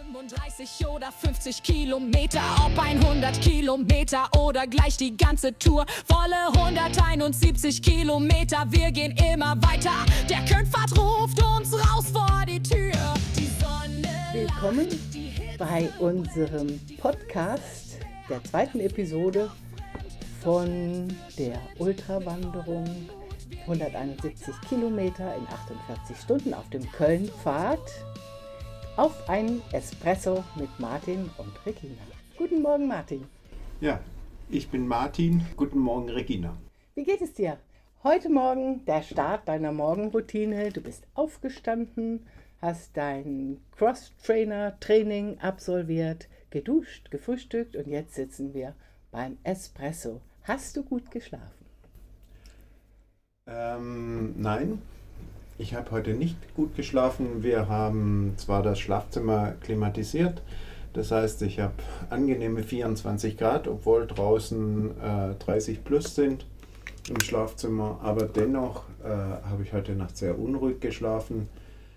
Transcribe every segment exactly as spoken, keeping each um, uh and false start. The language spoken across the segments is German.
fünfunddreißig oder fünfzig Kilometer, ob hundert Kilometer oder gleich die ganze Tour. Volle hunderteinundsiebzig Kilometer, wir gehen immer weiter. Der Könfahrt ruft uns raus vor die Tür. Die Sonne Willkommen bei unserem Podcast, der zweiten Episode von der Ultrawanderung hunderteinundsiebzig Kilometer in achtundvierzig Stunden auf dem Köln-Pfad auf einen Espresso mit Martin und Regina. Guten Morgen, Martin. Ja, ich bin Martin. Guten Morgen, Regina. Wie geht es dir? Heute Morgen der Start deiner Morgenroutine. Du bist aufgestanden, hast dein Cross-Trainer-Training absolviert, geduscht, gefrühstückt und jetzt sitzen wir beim Espresso. Hast du gut geschlafen? Ähm, nein, ich habe heute nicht gut geschlafen. Wir haben zwar das Schlafzimmer klimatisiert, das heißt, ich habe angenehme vierundzwanzig Grad, obwohl draußen äh, dreißig plus sind im Schlafzimmer, aber dennoch äh, habe ich heute Nacht sehr unruhig geschlafen.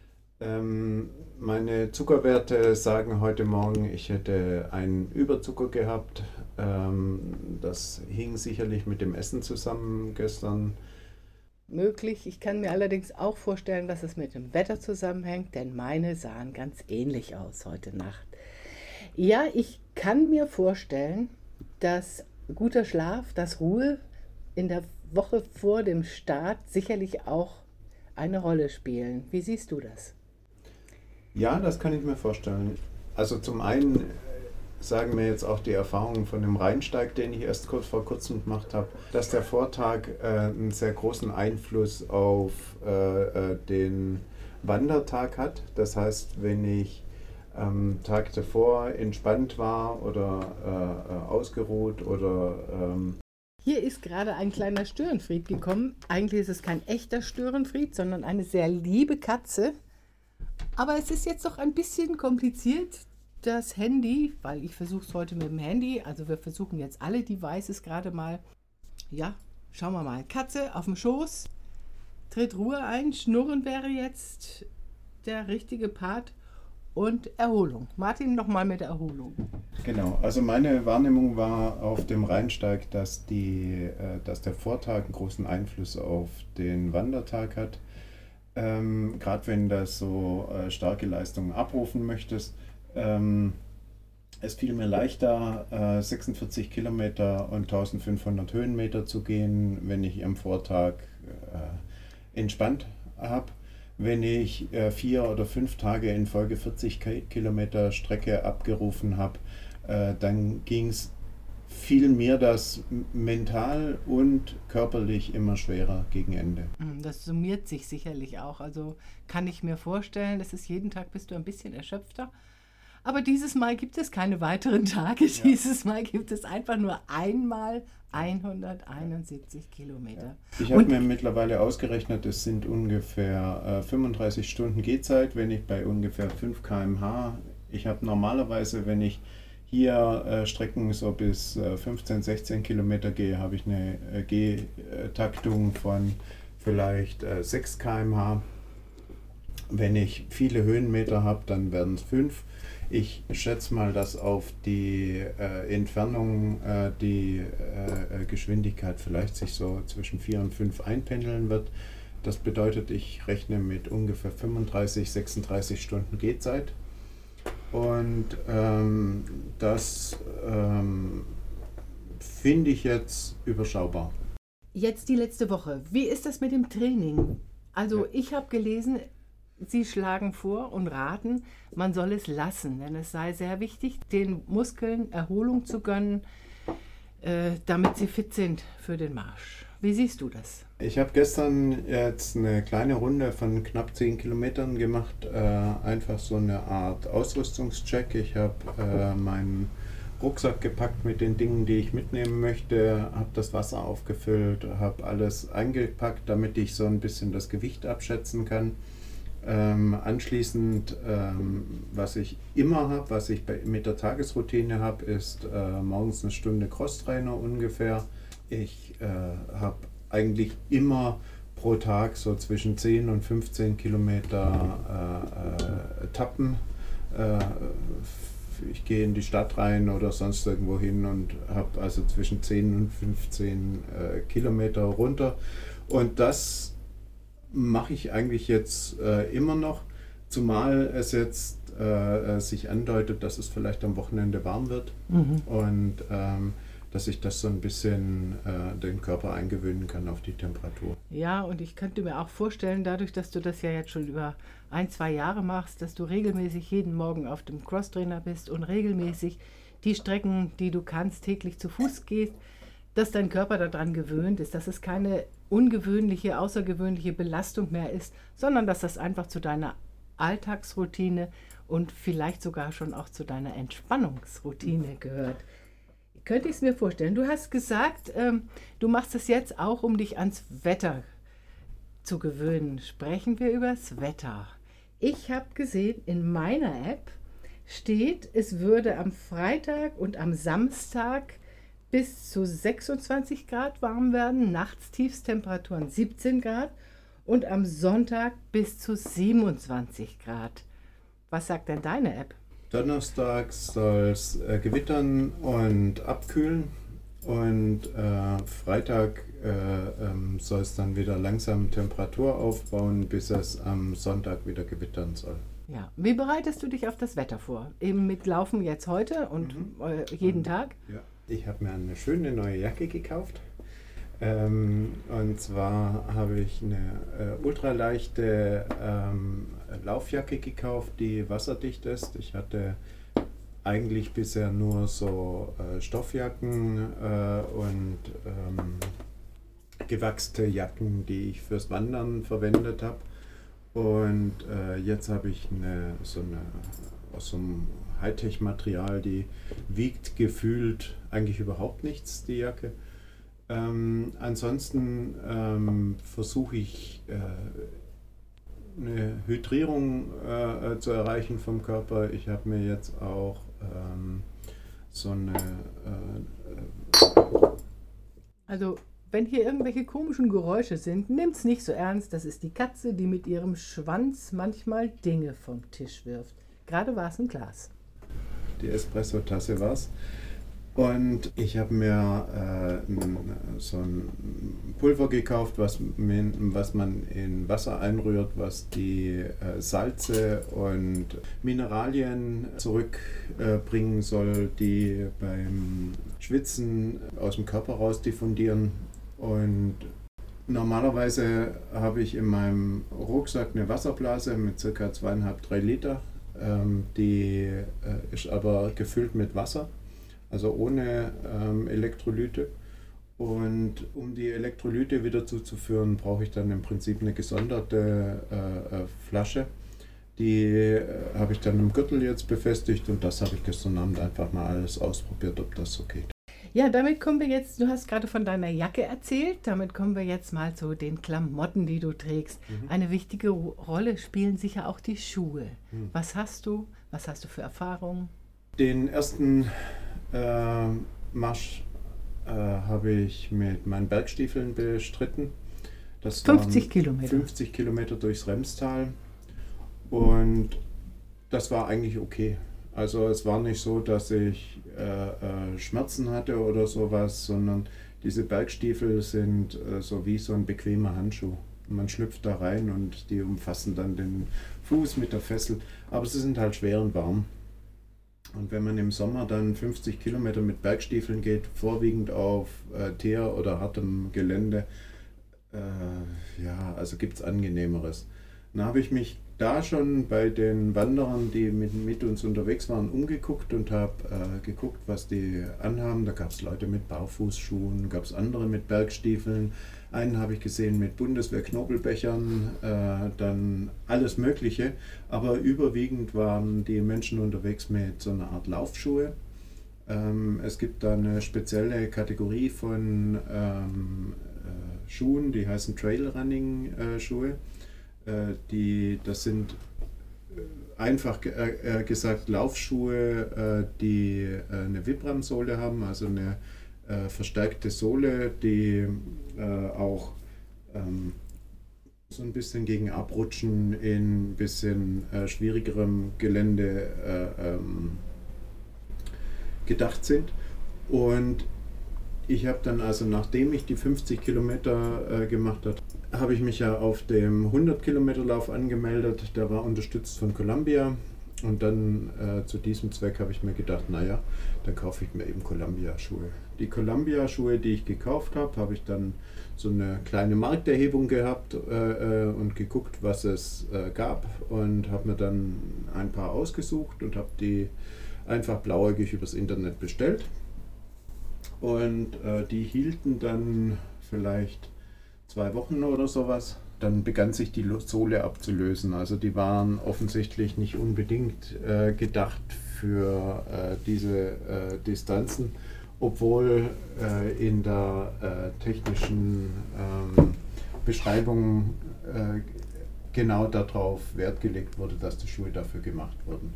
Ähm, meine Zuckerwerte sagen heute Morgen, ich hätte einen Überzucker gehabt. Ähm, das hing sicherlich mit dem Essen zusammen gestern. Möglich. Ich kann mir allerdings auch vorstellen, dass es mit dem Wetter zusammenhängt, denn meine sahen ganz ähnlich aus heute Nacht. Ja, ich kann mir vorstellen, dass guter Schlaf, dass Ruhe in der Woche vor dem Start sicherlich auch eine Rolle spielen. Wie siehst du das? Ja, das kann ich mir vorstellen. Also zum einen sagen mir jetzt auch die Erfahrungen von dem Rheinsteig, den ich erst kurz vor kurzem gemacht habe, dass der Vortag äh, einen sehr großen Einfluss auf äh, den Wandertag hat. Das heißt, wenn ich am ähm, Tag davor entspannt war oder äh, ausgeruht oder... Ähm Hier ist gerade ein kleiner Störenfried gekommen. Eigentlich ist es kein echter Störenfried, sondern eine sehr liebe Katze. Aber es ist jetzt doch ein bisschen kompliziert, das Handy, weil ich versuche es heute mit dem Handy, also wir versuchen jetzt alle Devices gerade mal. Ja, schauen wir mal. Katze auf dem Schoß, tritt Ruhe ein, Schnurren wäre jetzt der richtige Part und Erholung. Martin, nochmal mit der Erholung. Genau, also meine Wahrnehmung war auf dem Rheinsteig, dass, die, äh, dass der Vortag einen großen Einfluss auf den Wandertag hat. Ähm, Gerade wenn du so äh, starke Leistungen abrufen möchtest. Ähm, es fiel mir leichter, äh, sechsundvierzig Kilometer und eintausendfünfhundert Höhenmeter zu gehen, wenn ich am Vortag äh, entspannt habe. Wenn ich äh, vier oder fünf Tage in Folge vierzig Kilometer Strecke abgerufen habe, äh, dann ging es fiel mir das mental und körperlich immer schwerer gegen Ende. Das summiert sich sicherlich auch. Also kann ich mir vorstellen, dass es jeden Tag bist du ein bisschen erschöpfter. Aber dieses Mal gibt es keine weiteren Tage. Ja. Dieses Mal gibt es einfach nur einmal hunderteinundsiebzig Kilometer. Ja. Ich habe mir mittlerweile ausgerechnet, es sind ungefähr äh, fünfunddreißig Stunden Gehzeit, wenn ich bei ungefähr fünf Kilometer pro Stunde. Ich habe normalerweise, wenn ich hier äh, Strecken so bis äh, fünfzehn, sechzehn Kilometer gehe, habe ich eine äh, Gehtaktung von vielleicht äh, sechs Kilometer pro Stunde. Wenn ich viele Höhenmeter habe, dann werden es fünf. Ich schätze mal, dass auf die äh, Entfernung äh, die äh, Geschwindigkeit vielleicht sich so zwischen vier und fünf einpendeln wird. Das bedeutet, ich rechne mit ungefähr fünfunddreißig, sechsunddreißig Stunden Gehzeit. Und ähm, das ähm, finde ich jetzt überschaubar. Jetzt die letzte Woche. Wie ist das mit dem Training? Also ja. Ich habe gelesen, Sie schlagen vor und raten, man soll es lassen, denn es sei sehr wichtig, den Muskeln Erholung zu gönnen, äh, damit sie fit sind für den Marsch. Wie siehst du das? Ich habe gestern jetzt eine kleine Runde von knapp zehn Kilometern gemacht, äh, einfach so eine Art Ausrüstungscheck. Ich habe äh, meinen Rucksack gepackt mit den Dingen, die ich mitnehmen möchte, habe das Wasser aufgefüllt, habe alles eingepackt, damit ich so ein bisschen das Gewicht abschätzen kann. Ähm, anschließend, ähm, was ich immer habe, was ich bei, mit der Tagesroutine habe, ist äh, morgens eine Stunde Crosstrainer ungefähr. Ich äh, habe eigentlich immer pro Tag so zwischen zehn und fünfzehn Kilometer äh, äh, Etappen äh, ich gehe in die Stadt rein oder sonst irgendwo hin und habe also zwischen zehn und fünfzehn äh, Kilometer runter. Und das mache ich eigentlich jetzt äh, immer noch, zumal es jetzt äh, sich andeutet, dass es vielleicht am Wochenende warm wird mhm. und ähm, dass ich das so ein bisschen äh, den Körper eingewöhnen kann auf die Temperatur. Ja, und ich könnte mir auch vorstellen, dadurch, dass du das ja jetzt schon über ein, zwei Jahre machst, dass du regelmäßig jeden Morgen auf dem Crosstrainer bist und regelmäßig die Strecken, die du kannst, täglich zu Fuß gehst, dass dein Körper daran gewöhnt ist, dass es keine ungewöhnliche, außergewöhnliche Belastung mehr ist, sondern dass das einfach zu deiner Alltagsroutine und vielleicht sogar schon auch zu deiner Entspannungsroutine gehört. Könnte ich es mir vorstellen. Du hast gesagt, ähm, du machst es jetzt auch, um dich ans Wetter zu gewöhnen. Sprechen wir über das Wetter. Ich habe gesehen, in meiner App steht, es würde am Freitag und am Samstag bis zu sechsundzwanzig Grad warm werden, nachts Tiefstemperaturen siebzehn Grad und am Sonntag bis zu siebenundzwanzig Grad. Was sagt denn deine App? Donnerstags soll es äh, gewittern und abkühlen und äh, Freitag äh, ähm, soll es dann wieder langsam Temperatur aufbauen, bis es am Sonntag wieder gewittern soll. Ja, wie bereitest du dich auf das Wetter vor? Eben mit Laufen jetzt heute und mhm. äh, jeden und, Tag? Ja, ich habe mir eine schöne neue Jacke gekauft. Ähm, und zwar habe ich eine äh, ultraleichte ähm, Laufjacke gekauft, die wasserdicht ist. Ich hatte eigentlich bisher nur so äh, Stoffjacken äh, und ähm, gewachste Jacken, die ich fürs Wandern verwendet habe. Und äh, jetzt habe ich eine, so eine aus so einem Hightech-Material, die wiegt gefühlt eigentlich überhaupt nichts, die Jacke. Ähm, ansonsten ähm, versuche ich äh, eine Hydrierung äh, zu erreichen vom Körper. Ich habe mir jetzt auch ähm, so eine... Äh, also wenn hier irgendwelche komischen Geräusche sind, nimmt's nicht so ernst. Das ist die Katze, die mit ihrem Schwanz manchmal Dinge vom Tisch wirft. Gerade war es ein Glas. Die Espresso-Tasse war es. Und ich habe mir äh, n, so ein Pulver gekauft, was, was man in Wasser einrührt, was die äh, Salze und Mineralien zurückbringen äh, soll, die beim Schwitzen aus dem Körper raus diffundieren. Und normalerweise habe ich in meinem Rucksack eine Wasserblase mit ca. zweieinhalb, drei Liter. Ähm, die äh, ist aber gefüllt mit Wasser. Also ohne ähm, Elektrolyte. Und um die Elektrolyte wieder zuzuführen, brauche ich dann im Prinzip eine gesonderte äh, äh, Flasche. Die äh, habe ich dann im Gürtel jetzt befestigt und das habe ich gestern Abend einfach mal alles ausprobiert, ob das so geht. Ja, damit kommen wir jetzt, du hast gerade von deiner Jacke erzählt, damit kommen wir jetzt mal zu den Klamotten, die du trägst. Mhm. Eine wichtige Rolle spielen sicher auch die Schuhe. Mhm. Was hast du? Was hast du für Erfahrungen? Den ersten Äh, Marsch äh, habe ich mit meinen Bergstiefeln bestritten. Das fünfzig Kilometer. fünfzig Kilometer durchs Remstal und das war eigentlich okay. Also es war nicht so, dass ich äh, äh, Schmerzen hatte oder sowas, sondern diese Bergstiefel sind äh, so wie so ein bequemer Handschuh. Man schlüpft da rein und die umfassen dann den Fuß mit der Fessel, aber sie sind halt schwer und warm. Und wenn man im Sommer dann fünfzig Kilometer mit Bergstiefeln geht, vorwiegend auf äh, Teer oder hartem Gelände, äh, ja, also gibt es Angenehmeres. Dann habe ich mich da schon bei den Wanderern, die mit, mit uns unterwegs waren, umgeguckt und habe äh, geguckt, was die anhaben. Da gab es Leute mit Barfußschuhen, gab es andere mit Bergstiefeln. Einen habe ich gesehen mit Bundeswehr-Knobelbechern, äh, dann alles Mögliche. Aber überwiegend waren die Menschen unterwegs mit so einer Art Laufschuhe. Ähm, es gibt da eine spezielle Kategorie von ähm, äh, Schuhen, die heißen Trailrunning-Schuhe. Äh, die, das sind äh, einfach ge äh, gesagt Laufschuhe, äh, die äh, eine Vibram-Sohle haben, also eine äh, verstärkte Sohle, die äh, auch ähm, so ein bisschen gegen Abrutschen in ein bisschen äh, schwierigerem Gelände äh, ähm, gedacht sind. Und ich habe dann also, nachdem ich die fünfzig Kilometer äh, gemacht habe, habe ich mich ja auf dem hundert Kilometer Lauf angemeldet. Der war unterstützt von Columbia. Und dann äh, zu diesem Zweck habe ich mir gedacht, naja, dann kaufe ich mir eben Columbia-Schuhe. Die Columbia-Schuhe, die ich gekauft habe, habe ich dann so eine kleine Markterhebung gehabt äh, und geguckt, was es äh, gab. Und habe mir dann ein paar ausgesucht und habe die einfach blauäugig übers Internet bestellt. Und äh, die hielten dann vielleicht zwei Wochen oder sowas. Dann begann sich die Sohle abzulösen. Also die waren offensichtlich nicht unbedingt äh, gedacht für äh, diese äh, Distanzen, obwohl äh, in der äh, technischen ähm, Beschreibung äh, genau darauf Wert gelegt wurde, dass die Schuhe dafür gemacht wurden.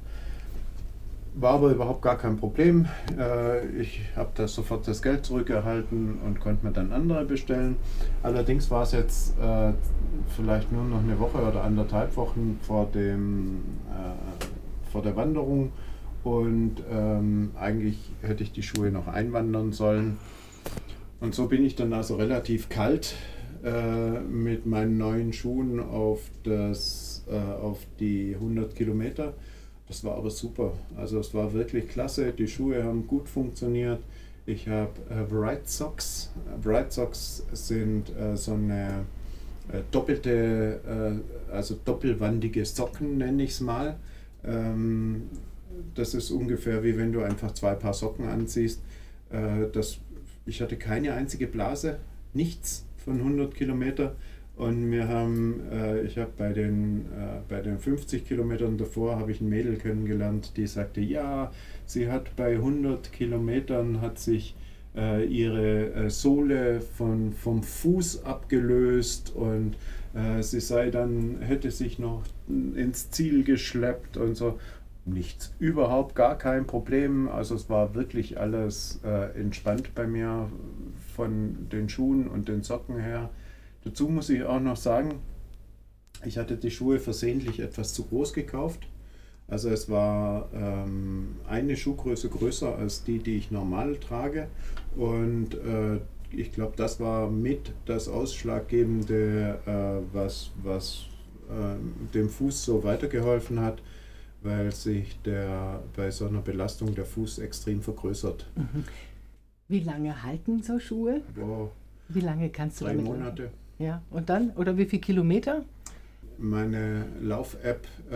War aber überhaupt gar kein Problem. Ich habe das sofort das Geld zurückerhalten und konnte mir dann andere bestellen. Allerdings war es jetzt äh, vielleicht nur noch eine Woche oder anderthalb Wochen vor, dem, äh, vor der Wanderung und ähm, eigentlich hätte ich die Schuhe noch einwandern sollen. Und so bin ich dann also relativ kalt äh, mit meinen neuen Schuhen auf, das, äh, auf die hundert Kilometer. Das war aber super, also es war wirklich klasse, die Schuhe haben gut funktioniert. Ich habe äh, Bright Socks. Bright Socks sind äh, so eine äh, doppelte, äh, also doppelwandige Socken, nenne ich es mal. Ähm, das ist ungefähr wie wenn du einfach zwei Paar Socken anziehst. Äh, das, ich hatte keine einzige Blase, nichts von hundert Kilometer. Und wir haben, äh, ich habe bei den, äh, bei den fünfzig Kilometern davor habe ich ein Mädel kennengelernt, die sagte, ja, sie hat bei hundert Kilometern hat sich äh, ihre äh, Sohle von, vom Fuß abgelöst und äh, sie sei dann, hätte sich noch ins Ziel geschleppt und so. Nichts, überhaupt gar kein Problem. Also es war wirklich alles äh, entspannt bei mir von den Schuhen und den Socken her. Dazu muss ich auch noch sagen, ich hatte die Schuhe versehentlich etwas zu groß gekauft. Also es war ähm, eine Schuhgröße größer als die, die ich normal trage. Und äh, ich glaube, das war mit das Ausschlaggebende, äh, was, was äh, dem Fuß so weitergeholfen hat, weil sich der, bei so einer Belastung der Fuß extrem vergrößert. Mhm. Wie lange halten so Schuhe? Wow. Wie lange kannst du Drei damit Monate. laufen? Ja, und dann? Oder wie viele Kilometer? Meine Lauf-App äh,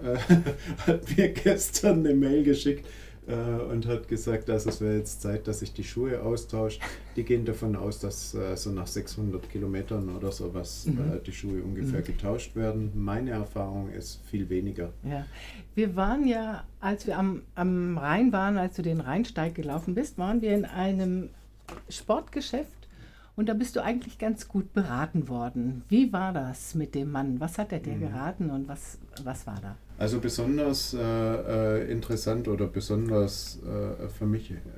hat mir gestern eine Mail geschickt äh, und hat gesagt, dass es wäre jetzt Zeit, dass ich die Schuhe austausche. Die gehen davon aus, dass äh, so nach sechshundert Kilometern oder sowas mhm. äh, die Schuhe ungefähr mhm. getauscht werden. Meine Erfahrung ist viel weniger. Ja, wir waren ja, als wir am, am Rhein waren, als du den Rheinsteig gelaufen bist, waren wir in einem Sportgeschäft. Und da bist du eigentlich ganz gut beraten worden. Wie war das mit dem Mann? Was hat er dir geraten und was, was war da? Also besonders äh, interessant oder besonders äh, für mich äh,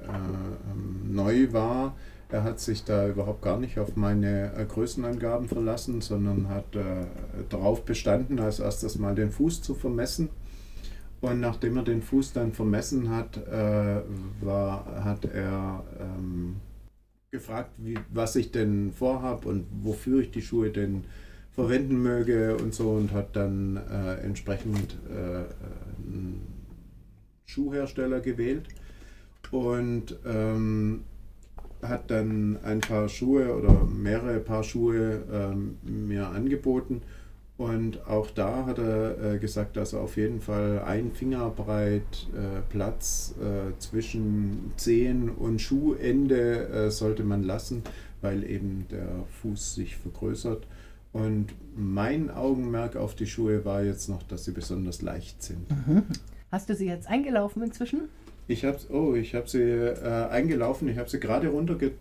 neu war, er hat sich da überhaupt gar nicht auf meine äh, Größenangaben verlassen, sondern hat äh, darauf bestanden, als erstes mal den Fuß zu vermessen. Und nachdem er den Fuß dann vermessen hat, äh, war, hat er ähm, gefragt, wie, was ich denn vorhabe und wofür ich die Schuhe denn verwenden möge und so, und hat dann äh, entsprechend äh, einen Schuhhersteller gewählt und ähm, hat dann ein paar Schuhe oder mehrere Paar Schuhe ähm, mir angeboten. Und auch da hat er äh, gesagt, dass er auf jeden Fall ein Fingerbreit äh, Platz äh, zwischen Zehen und Schuhende äh, sollte man lassen, weil eben der Fuß sich vergrößert. Und mein Augenmerk auf die Schuhe war jetzt noch, dass sie besonders leicht sind. Mhm. Hast du sie jetzt eingelaufen inzwischen? Ich habe oh, ich hab sie äh, eingelaufen, ich habe sie gerade runtergetragen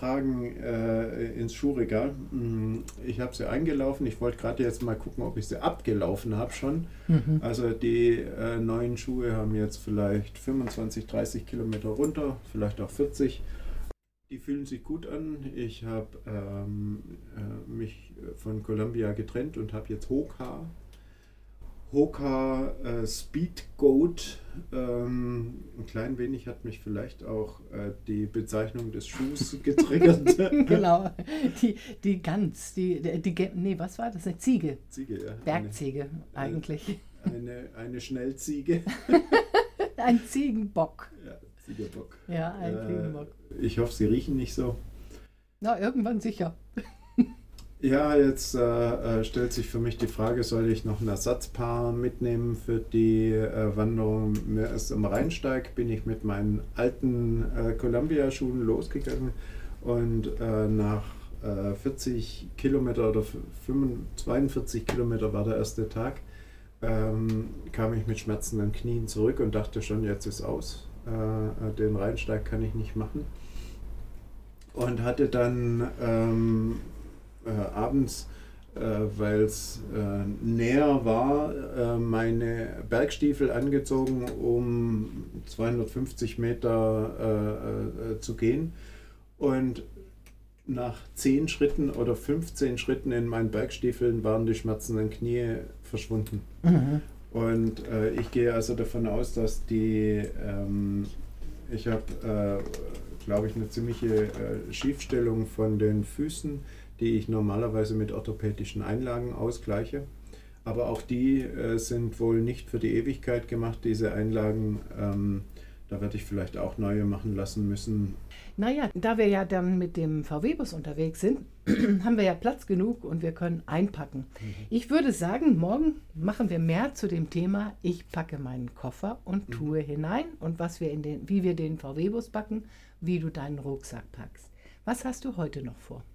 äh, ins Schuhregal. Ich habe sie eingelaufen, ich wollte gerade jetzt mal gucken, ob ich sie abgelaufen habe schon. Mhm. Also die äh, neuen Schuhe haben jetzt vielleicht fünfundzwanzig, dreißig Kilometer runter, vielleicht auch vierzig. die fühlen sich gut an. Ich habe ähm, äh, mich von Columbia getrennt und habe jetzt Hoka. Hoka äh, Speed Goat. Ähm, ein klein wenig hat mich vielleicht auch äh, die Bezeichnung des Schuhs getriggert. Genau, die, die Gans, die, die, die, nee, was war das? Eine Ziege. Ziege, ja. Bergziege eine, eigentlich. Eine, eine Schnellziege. Ein Ziegenbock. Ja, Ziegenbock. Ja, ein äh, Ziegenbock. Ich hoffe, sie riechen nicht so. Na, irgendwann sicher. Ja, jetzt äh, stellt sich für mich die Frage, soll ich noch ein Ersatzpaar mitnehmen für die äh, Wanderung? Mir ist am Rheinsteig, bin ich mit meinen alten äh, Columbia-Schuhen losgegangen und äh, nach äh, vierzig Kilometer oder zweiundvierzig Kilometer war der erste Tag, ähm, kam ich mit schmerzenden Knien zurück und dachte schon, jetzt ist aus. Äh, den Rheinsteig kann ich nicht machen. Und hatte dann ähm, Äh, abends, äh, weil es äh, näher war, äh, meine Bergstiefel angezogen, um zweihundertfünfzig Meter äh, äh, zu gehen. Und nach zehn Schritten oder fünfzehn Schritten in meinen Bergstiefeln waren die schmerzenden Knie verschwunden. Mhm. Und äh, ich gehe also davon aus, dass die, ähm, ich habe, äh, glaube ich, eine ziemliche äh, Schiefstellung von den Füßen, die ich normalerweise mit orthopädischen Einlagen ausgleiche. Aber auch die äh, sind wohl nicht für die Ewigkeit gemacht, diese Einlagen. Ähm, da werde ich vielleicht auch neue machen lassen müssen. Naja, da wir ja dann mit dem V W-Bus unterwegs sind, haben wir ja Platz genug und wir können einpacken. Mhm. Ich würde sagen, morgen machen wir mehr zu dem Thema, ich packe meinen Koffer und tue mhm. hinein und was wir in den, wie wir den V W-Bus packen, wie du deinen Rucksack packst. Was hast du heute noch vor?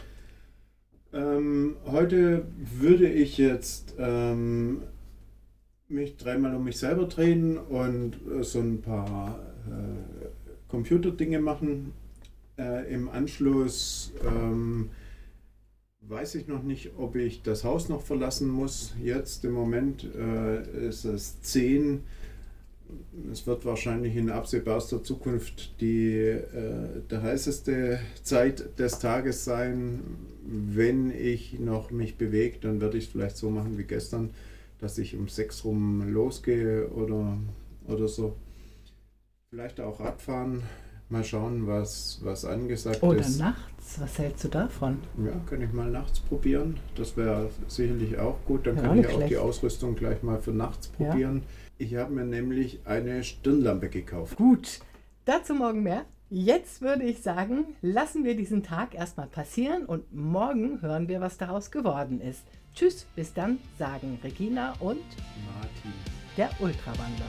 Ähm, heute würde ich jetzt ähm, mich dreimal um mich selber drehen und äh, so ein paar äh, Computerdinge machen. Äh, Im Anschluss ähm, weiß ich noch nicht, ob ich das Haus noch verlassen muss. Jetzt im Moment äh, ist es zehn. Es wird wahrscheinlich in absehbarster Zukunft die äh, der heißeste Zeit des Tages sein. Wenn ich noch mich bewege, dann werde ich es vielleicht so machen wie gestern, dass ich um sechs rum losgehe oder, oder so. Vielleicht auch Radfahren. Mal schauen, was, was angesagt oder ist. Oder nachts. Was hältst du davon? Ja, kann ich mal nachts probieren. Das wäre sicherlich auch gut. Dann ja, kann ich auch schlecht. Die Ausrüstung gleich mal für nachts probieren. Ja. Ich habe mir nämlich eine Stirnlampe gekauft. Gut, dazu morgen mehr. Jetzt würde ich sagen, lassen wir diesen Tag erstmal passieren und morgen hören wir, was daraus geworden ist. Tschüss, bis dann, sagen Regina und Martin, der Ultrawanderer.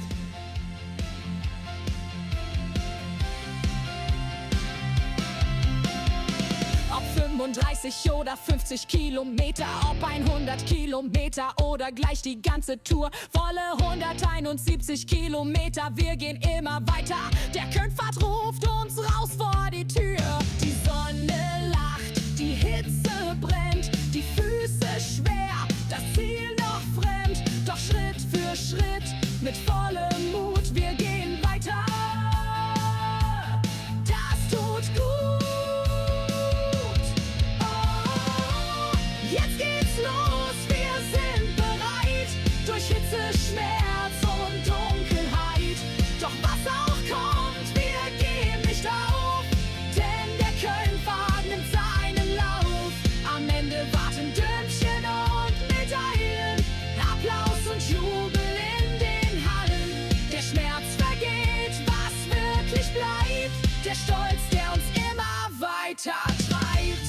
fünfunddreißig oder fünfzig Kilometer, ob hundert Kilometer oder gleich die ganze Tour. Volle hunderteinundsiebzig Kilometer, wir gehen immer weiter. Der Kölnpfad ruft uns raus vor die Tür. Die Sonne lacht, die Hitze brennt, die Füße schwer, das Ziel noch fremd. Doch Schritt für Schritt, mit vollem Mut, wir gehen weiter. Das tut gut. Jetzt geht's los, wir sind bereit, durch Hitze, Schmerz und Dunkelheit. Doch was auch kommt, wir geben nicht auf, denn der Kölnpfad nimmt seinen Lauf. Am Ende warten Dümmchen und Medaillen, Applaus und Jubel in den Hallen. Der Schmerz vergeht, was wirklich bleibt, der Stolz, der uns immer weiter treibt.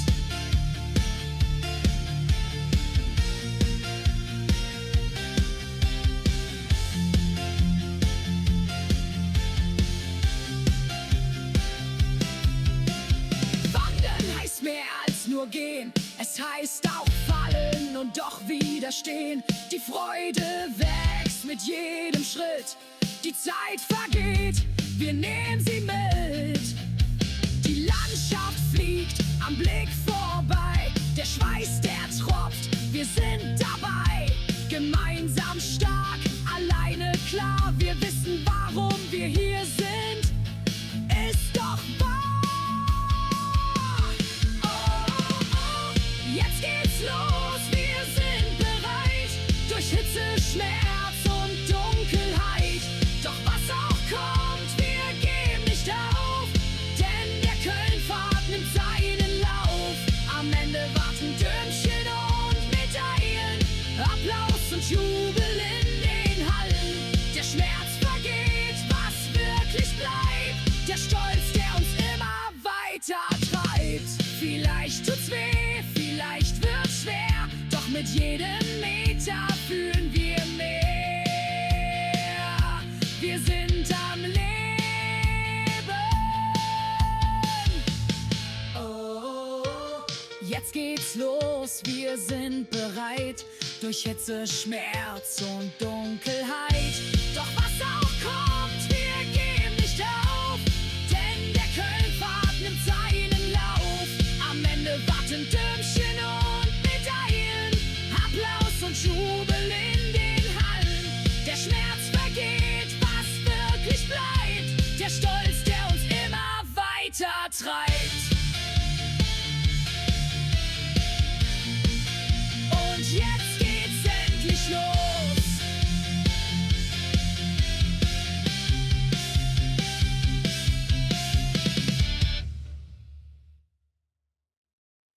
Mehr als nur gehen, es heißt auch fallen und doch widerstehen. Die Freude wächst mit jedem Schritt, die Zeit vergeht, wir nehmen sie mit. Die Landschaft fliegt am Blick vorbei, der Schweiß, der tropft, wir sind dabei. Gemeinsam stark, alleine klar, wir wissen, warum wir hier sind, ist doch wahr. wir sind am Leben. Oh, jetzt geht's los, wir sind bereit. Durch Hitze, Schmerz und Dunkelheit. Doch was auch kommt, wir geben nicht auf. Denn der Köln-Pfad nimmt seinen Lauf. Am Ende warten Dömchen und Medaillen. Applaus und Jubel in den Hallen. Der Schmerz vergeht, was wirklich bleibt. Der Stolz, der uns immer weiter treibt. Und jetzt geht's endlich los.